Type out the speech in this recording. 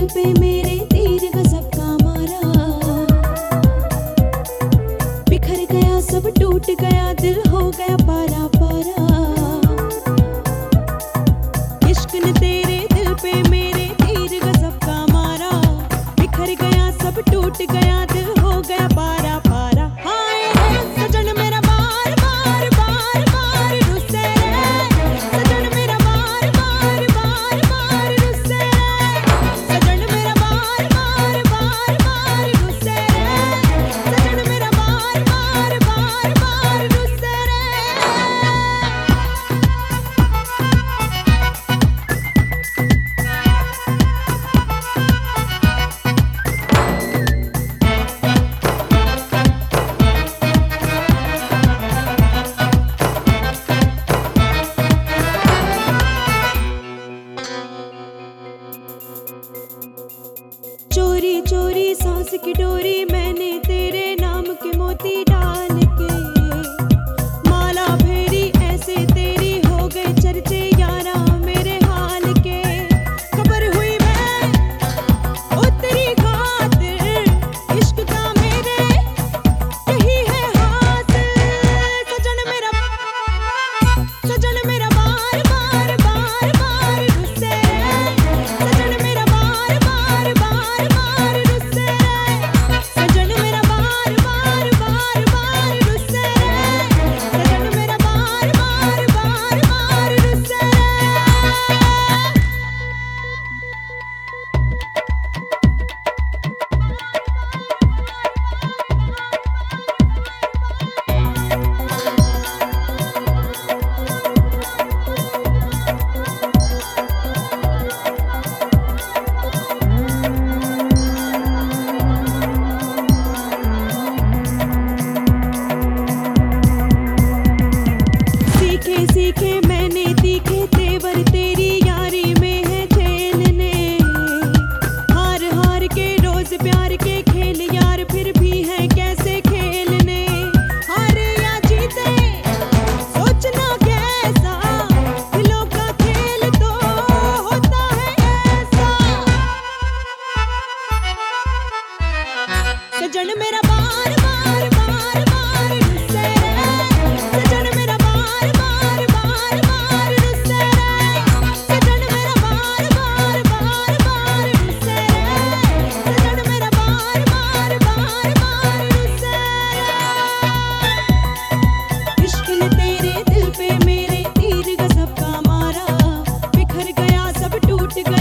पे मेरे तीर गजब का मारा, बिखर गया सब टूट गया दिल हो गया पारा पारा। इश्क ने तेरे दिल पे मेरे तीर गजब का मारा, बिखर गया सब टूट गया दिल हो गया पारा पारा। हाय रे सजन मेरा बार बार बार बार रुस्से रे, सजन मेरा बार बार बार बार रुस्से रे, सजन मेरा बार बार बार बार रुस्से रे, सजन मेरा बार बार बार बार रुस्से रे। चोरी चोरी सांस की डोरी मैंने तेरे नाम के मोती डाल के, माला फेरी ऐसे तेरी हो गए चर्चे यारा मेरे हाल के। खबर हुई मैं उतरी खातिर इश्क का मेरे यही है हासिल। सजन मेरा बार बार बार बार रुस्से रे, सजन मेरा बार बार बार बार रुस्से रे, सजन मेरा बार बार बार बार रुस्से रे, सजन मेरा बार बार बार बार रुस्से रे। सीखे सीखे मैंने तीखे तेवर तेरी यारी में है झेलने, हार हार के रोज प्यार के खेल यार फिर भी है कैसे खेलने। हारे या जीते सोचना कैसा, दिलों का खेल तो होता है ऐसा। सजन मेरा बार बार बार बार रुस्से रे, सजन मेरा बार बार बार बार रुस्से रे, सजन मेरा बार बार बार बार रुस्से रे, सजन मेरा बार बार बार बार रुस्से रे। इश्क ने तेरे दिल पे मेरे तीर गजब का मारा, बिखर गया सब टूट गया